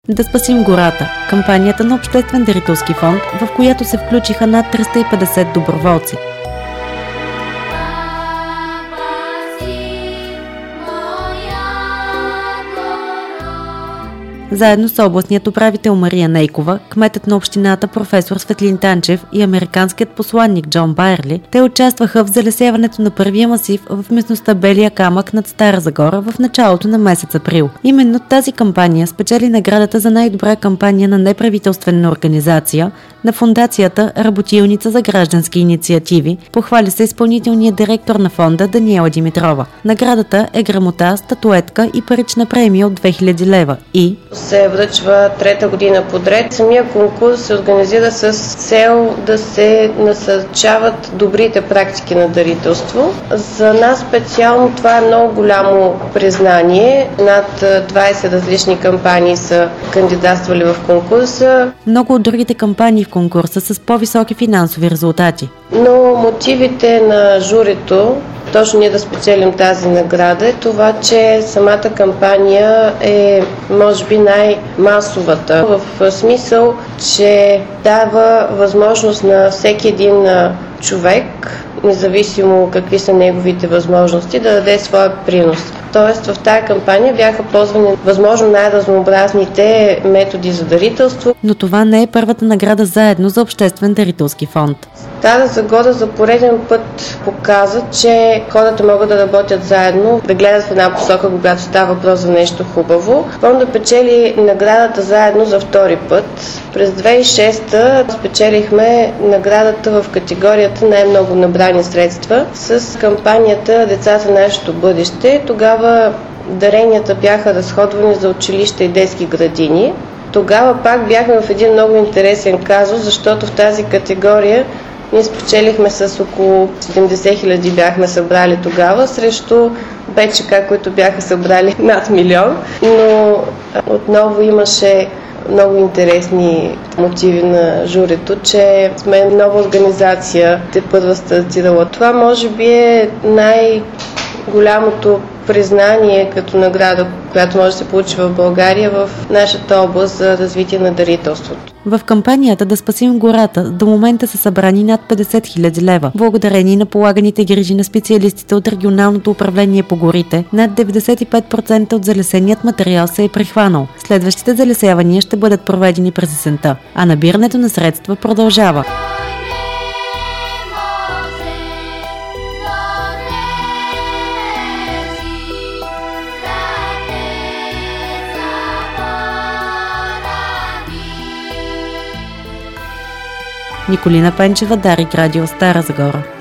Да спасим гората – кампанията на Обществен дарителски фонд, в която се включиха над 350 доброволци. Заедно с областният управител Мария Нейкова, кметът на общината професор Светлин Танчев и американският посланник Джон Байерли, те участваха в залесяването на първия масив в местността Белия камък над Стара Загора в началото на месец април. Именно тази кампания спечели наградата за най-добра кампания на неправителствена организация на фондацията Работилница за граждански инициативи, похвали се изпълнителният директор на фонда Даниела Димитрова. Наградата е грамота, статуетка и парична премия от 2000 лева и се връчва трета година подред. Самия конкурс се организира с цел да се насърчават добрите практики на дарителство. За нас специално това е много голямо признание. Над 20 различни кампании са кандидатствали в конкурса. Много от другите кампании в конкурса са с по-високи финансови резултати. Но мотивите на журито точно ние да спечелим тази награда е това, че самата кампания е може би най-масовата, в смисъл, че дава възможност на всеки един човек, независимо какви са неговите възможности, да даде своя принос. Тоест в тази кампания бяха ползвани възможно най-разнообразните методи за дарителство. Но това не е първата награда заедно за Обществен дарителски фонд. Стара Загора за пореден път показа, че хората могат да работят заедно, да гледат в една посока, когато става въпрос за нещо хубаво. Фонда печели наградата заедно за втори път. През 2006 спечелихме наградата в категорията най-много набрани средства с кампанията Децата нашето бъдеще. Тогава даренията бяха разходвани за училища и детски градини. Тогава пак бяхме в един много интересен казус, защото в тази категория ние спечелихме с около 70 хиляди бяхме събрали тогава, срещу БЧК, които бяха събрали над милион. Но отново имаше много интересни мотиви на журито, че сме нова организация, тепърва стартирала. Това може би е най-голямото признание като награда, която може да се получи в България в нашата област за развитие на дарителството. В кампанията Да спасим гората до момента са събрани над 50 000 лева. Благодарение на полаганите грижи на специалистите от регионалното управление по горите, над 95% от залесеният материал се е прихванал. Следващите залесявания ще бъдат проведени през есента, а набирането на средства продължава. Николина Пенчева, Дарик Радио, Стара Загора.